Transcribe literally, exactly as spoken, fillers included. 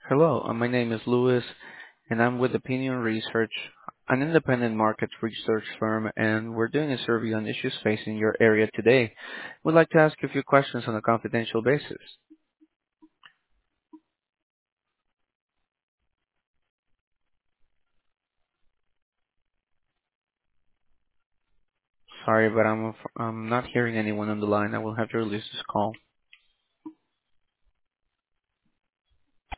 Hello, uh, my name is Louis, and I'm with Opinion Research, an independent market research firm, and we're doing a survey on issues facing your area today. We'd like to ask you a few questions on a confidential basis. Sorry, but I'm I'm not hearing anyone on the line. I will have to release this call.